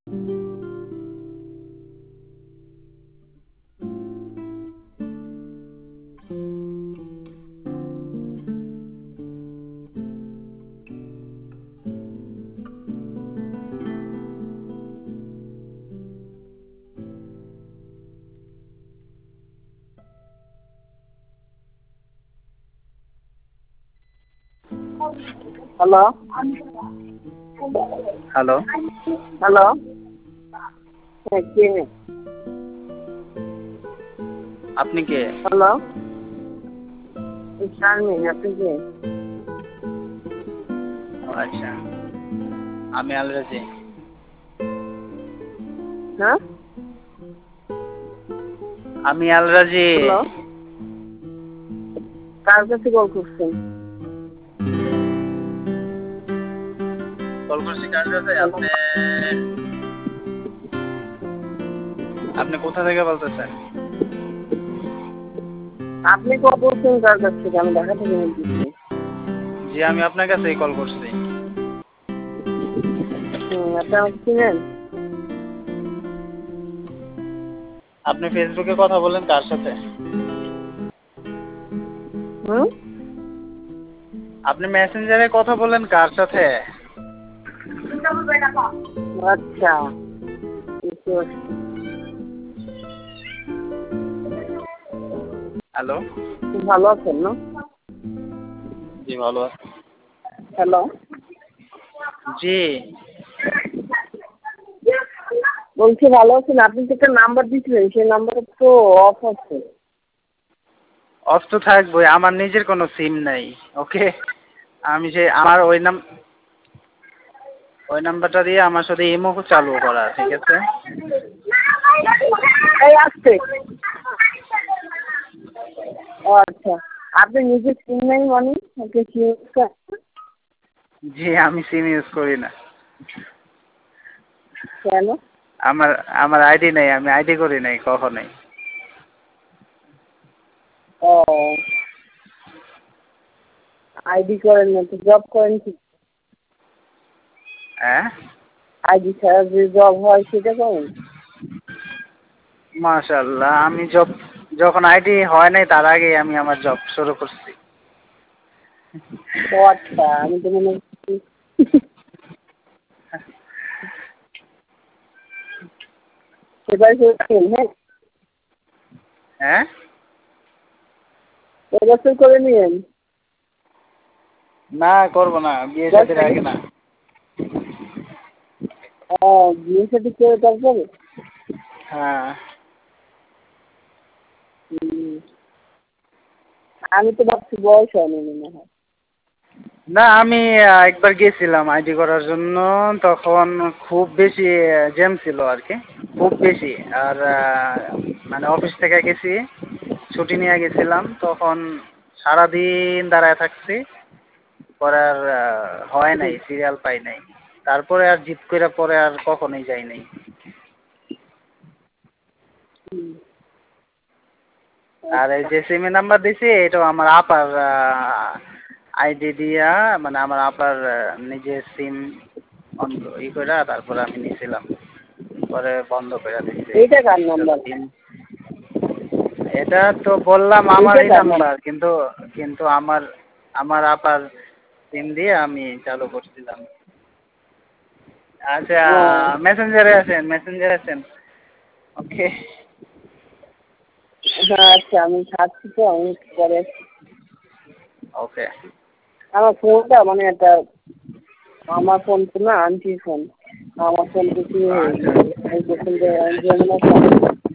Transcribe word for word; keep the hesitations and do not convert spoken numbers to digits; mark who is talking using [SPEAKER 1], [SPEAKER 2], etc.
[SPEAKER 1] Hello
[SPEAKER 2] hello
[SPEAKER 1] hello হ্যাঁ কে
[SPEAKER 2] আপনি কে?
[SPEAKER 1] Hello Sharmin, আপনি কে?
[SPEAKER 2] আচ্ছা, আমি আলরাজি।
[SPEAKER 1] হ্যাঁ
[SPEAKER 2] আমি আলরাজি।
[SPEAKER 1] হ্যালো, কার কাছে কল করছেন?
[SPEAKER 2] কল করছি কার কাছে? আপনি আপনি কোথা থেকে বলতেছেন?
[SPEAKER 1] আপনি কল করছেন কার কাছ থেকে? আমি ঢাকা থেকে বলতেছি।
[SPEAKER 2] জি, আমি আপনার কাছেই কল করছি।
[SPEAKER 1] হুম, আপনি আমাকে চিনেন?
[SPEAKER 2] আপনি ফেসবুকে কথা বলেন কার সাথে?
[SPEAKER 1] হুম,
[SPEAKER 2] আপনি মেসেঞ্জারে কথা বলেন কার সাথে?
[SPEAKER 1] আচ্ছা, বুঝতে পারছি।
[SPEAKER 2] হ্যালো।
[SPEAKER 1] খুব ভালো আছেন না?
[SPEAKER 2] জি, ভালো আছি।
[SPEAKER 1] হ্যালো,
[SPEAKER 2] জি,
[SPEAKER 1] বলছি ভালো আছেন? আপনি তো একটা নাম্বার দিয়েছিলেন, সেই নাম্বারটা তো অফ আছে।
[SPEAKER 2] অফ তো থাকবোই, আমার নিজের কোনো সিম নাই। ওকে, আমি যে আমার ওই নাম ওই নাম্বারটা দিয়ে আমার সাথে ইমো চালু করা, ঠিক আছে?
[SPEAKER 1] এই আসছে। ও আচ্ছা, আপনি নিজে সিম নাই মানে আপনি কি ইউজ করেন?
[SPEAKER 2] জি, আমি সিম ইউজ করি না।
[SPEAKER 1] কেন?
[SPEAKER 2] আমার আমার আইডি নেই, আমি আইডি করি নাই কখনোই।
[SPEAKER 1] ও, আইডি করেন না তো জব করেন কি?
[SPEAKER 2] হ্যাঁ,
[SPEAKER 1] আইডি ছাড়া যে জব হয় সেটা করেন?
[SPEAKER 2] মাশাআল্লাহ, আমি জব যখন আইডি হয় নাই তার আগে আমি আমার জব শুরু করছি।
[SPEAKER 1] ও আচ্ছা, আমি তো মনে করছি এবার করছেন। হ্যাঁ,
[SPEAKER 2] হ্যাঁ,
[SPEAKER 1] এবছর করে নিয়েন।
[SPEAKER 2] না করবো না, বিয়ে শাদীর আগে না।
[SPEAKER 1] ও, বিয়ে সাথে করে তারপরে?
[SPEAKER 2] হ্যাঁ,
[SPEAKER 1] হুম, আমি তো ভাবছি বয়স হয়নি মনে হয়।
[SPEAKER 2] না আমি আহ, একবার গেছিলাম আইডি করার জন্য, তখন খুব বেশি জ্যাম ছিল আর কি, খুব বেশি। আর আহ, মানে অফিস থেকে গেছি, ছুটি নিয়ে গেছিলাম, তখন সারাদিন দাঁড়ায় থাকছি, পরে আর আহ, হয় নাই,
[SPEAKER 1] হুম,
[SPEAKER 2] সিরিয়াল পাই নাই। তারপরে আর জিত করে পরে আর কখনোই যাই নাই।
[SPEAKER 1] হুম,
[SPEAKER 2] আর এই যে সিমে নাম্বার দিছি এটাও আমার আপার আইডি দিয়া, মানে আমার আপার আহ, নিজের সিম ই করে তারপরে আমি নিয়েছিলাম, পরে বন্ধ করে দিচ্ছি।
[SPEAKER 1] এইটা কার নাম্বার?
[SPEAKER 2] সিম এটা তো বললাম
[SPEAKER 1] এইটা
[SPEAKER 2] আমারই
[SPEAKER 1] কার
[SPEAKER 2] নাম্বার,
[SPEAKER 1] নাম্বার?
[SPEAKER 2] কিন্তু কিন্তু আমার আমার আপার সিম দিয়ে আমি চালু করছিলাম। আচ্ছা,
[SPEAKER 1] ও
[SPEAKER 2] মেসেঞ্জারে আছেন, মেসেঞ্জারে আছেন। ওকে,
[SPEAKER 1] হ্যাঁ, আচ্ছা, আমি থাকছি তো, আমি পরে
[SPEAKER 2] ওকে।
[SPEAKER 1] আমার ফোনটা মানে একটা, আমার ফোন তো না আন্টির ফোন, আমার ফোন তো চুরি হয়ে
[SPEAKER 2] আচ্ছা,
[SPEAKER 1] গেছে। এই যে ফোনটা যেমন আছে